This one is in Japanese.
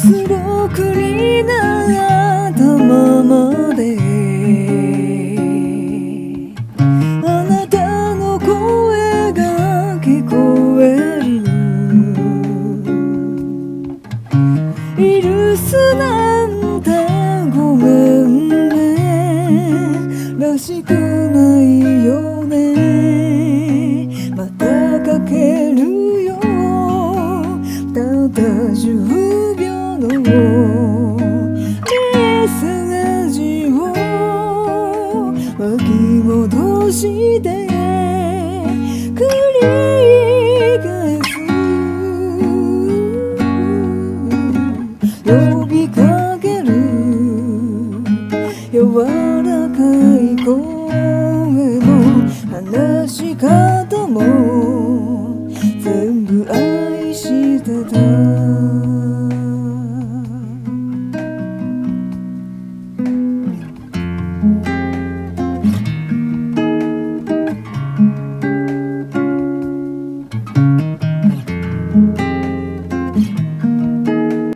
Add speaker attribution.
Speaker 1: ろくになったままであなたの声が聞こえる。許すなんてごめんね、らしくないよね。またかけるよ、たった10秒のメッセージを巻き戻して繰り返す。呼びかける柔らかい声も話し方も